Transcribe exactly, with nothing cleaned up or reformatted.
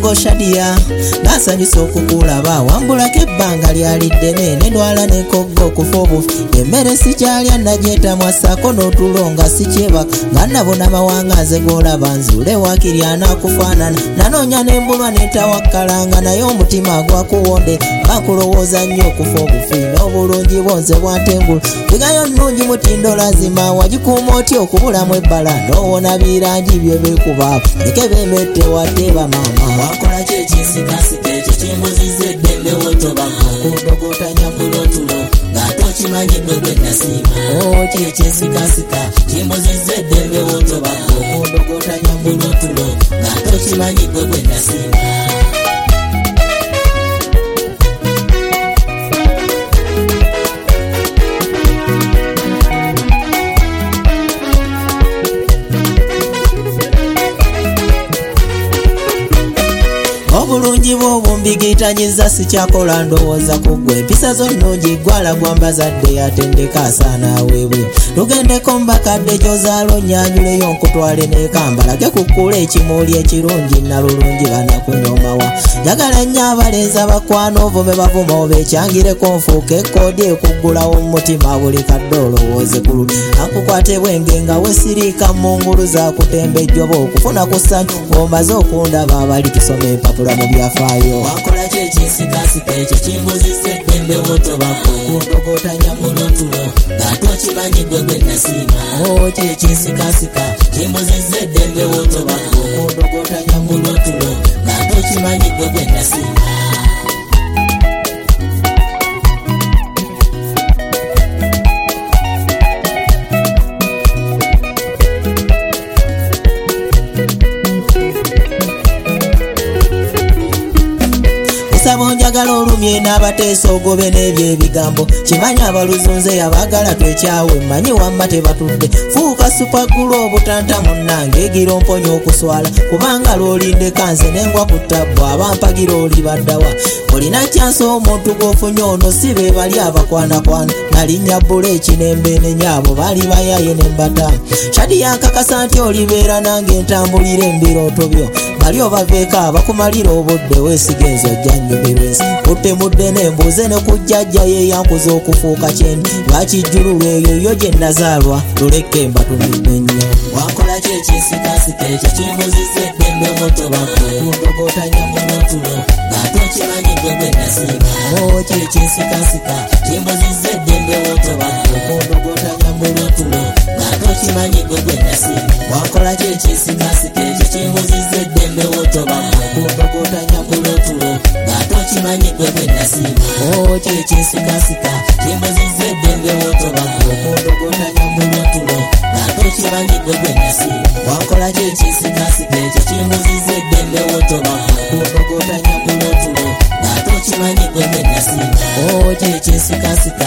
mudogo Shadia nasanyusa okukulaba wambulako ebbanga lyali ddene nedwala nekogga okufa obufi emmere sikyalya nagyeta mwasako n'otulonga sikyebaka nga nabona mawanga nze golaba nzuule wakiri anakufaanana nanoonya nembulwa netawakkalanga naye omutima gwakuwonde bakulowooza nnyo okufa obufi n'obulungi bonze bwantengula bigayo nnungi mutindo lazima wagikuuma otya okubulamu ebbala n'owona birangi bye bikuba leke bemette wateba mama wakola kyekinsikasika ekyo kimbuziza eddembe wotobako kudogotanya kulotulo ng'ate okimanyiddwe gwe nasiima o kyekinsikasika kimbuziza eddembe wotobako kudogotanya kulotulo ng'ate okimanyiddwe gwe nasiima. Obulungi bw'obumbigitanyizza sikyakola ndowooza ku ggwe empisa zo nnungi gwala gwambazadde yatendeka asaana aweebwe tugendeko mbakadde gyozaalo nyanyuleyo nkutwale nekambalage kukkula ekimuli ekirungi nalulungi banakunyomawa njagala nnyo abalenzi abakwano ovo be bavuma oba ekyangireko nfuuka ekkoodi ekuggulawo mumutima buli kadde olowooze gulu akukwate bwenge nga wesiriika mungulu zakutemba ejjoba okufuna ku ssanyu ng'omaze okundaba abali tusoma empapula mu byafaayo wakola kyekinsikasika ekyo kimbuzisa eddembe wotobako kundogotanya mulotulo ng'ate okimanyiddwe gwe nasiima o kyekinsikasika kimbuzisa eddembe wotobako kundogotanya mulotulo ng'ate okimanyiddwe gwe nasiima. Sabo njagala olumye n'abateesa ogobe n'ebyo ebigambo kimanyi abaluzunze yabagala twekyawe manyi wamma tebatudde fuuka supagulu obutanta munnange egira omponya okuswala kubanga lwolinde kanze nengwa ku ttabbu abampagira oli baddawa olina kyansi omuntu gwofunye ono si be bali abakwanakwana nalinnya bbula ekinembe nenyaabo bali bayaye nembatamu Shadia nkakasa nti olibeera nange ntambulira embirooto byo bali obaveeko abakumalira obudde weesigenzo ojjannyumirwensi utemudde nembuuze ne kujjajja ye yankuza okufuuka kyendi lwakijjululwa eyo yo gye nazaalwa luleke mbatumidde nnyo wakola kyekinsikasika ekyo kimbuzisa eddembe wotobako kundogotanya mulotulo ng'ate okimanyiddwe gwe nasiima o kyekinsikasika kimbuzisa eddembe wotobako kundogotanya mulotulo ng'ate okimanyiddwe gwe nasiima wakola kyekinsikasika ekyo kimbuzisa eddembe wotobako kundogotanya mulotulo ng'ate okimanyiddwe gwe nasiima o kyekinsikasika kimbuzisa eddembe wotobako kundogotanya mulotulo ng'ate okimanyiddwe gwe nasiima wakola kyekinsikasika ekyo kimbuzisa eddembe wotobako kundogotanya mulotulo ng'ate okimanyiddwe gwe nasiima o kyekinsikasika